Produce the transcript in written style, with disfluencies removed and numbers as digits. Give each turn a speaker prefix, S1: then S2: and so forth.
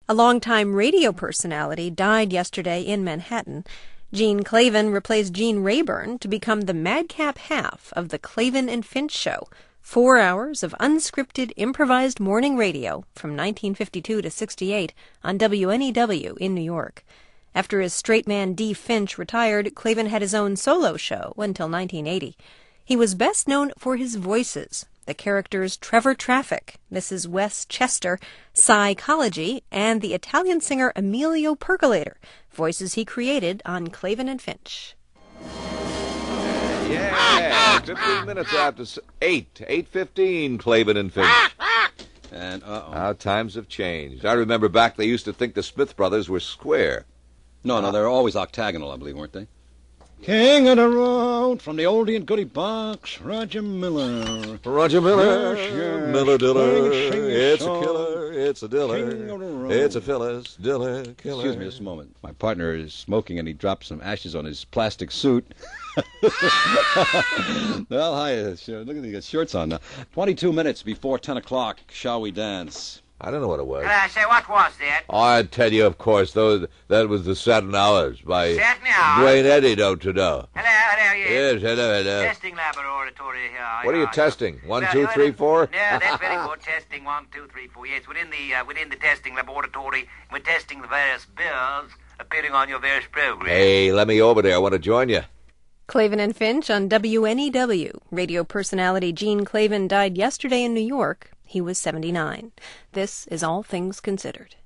S1: A longtime radio personality died yesterday in Manhattan. Gene Klavan replaced Gene Rayburn to become the madcap half of the Klavan and Finch Show, 4 hours of unscripted, improvised morning radio from 1952 to 68 on WNEW in New York. After his straight man Dee Finch retired, Klavan had his own solo show until 1980. He was best known for his voices, the characters Trevor Traffic, Mrs. Wes Chester, Psychology, and the Italian singer Emilio Pergolator, voices he created on Klavan and Finch.
S2: Yeah, 15 minutes after 8:15, Klavan and Finch.
S3: And,
S2: How times have changed. I remember back they used to think the Smith brothers were square.
S3: No, they were always octagonal, I believe, weren't they? King of the road, from the oldie and goodie box, Roger Miller.
S2: Roger Miller,
S3: Yes.
S2: Miller Diller,
S3: Sing a
S2: it's a
S3: song.
S2: killer, it's a diller,
S3: King of the road.
S2: it's a Phyllis Diller killer.
S3: Excuse me just a moment. My partner is smoking and he dropped some ashes on his plastic suit. Well, hi. Look at the shorts on now. 22 minutes before 10 o'clock. Shall we dance?
S2: I don't know what it was.
S4: I say, what was that?
S2: Oh, I tell you, of course, that was the Satin Hours by
S4: Satin Hours?
S2: Dwayne Eddy, don't you know?
S4: Hello, yes.
S2: Yes, hello.
S4: Testing laboratory here.
S2: What are you testing? 1, 2, 3, 4?
S4: Yeah, that's very good. Testing 1, 2, 3, 4. Yes, within the testing laboratory, we're testing the various bills appearing on your various programs.
S2: Hey, let me over there. I want to join you.
S1: Klavan and Finch on WNEW. Radio personality Gene Klavan died yesterday in New York. He was 79. This is All Things Considered.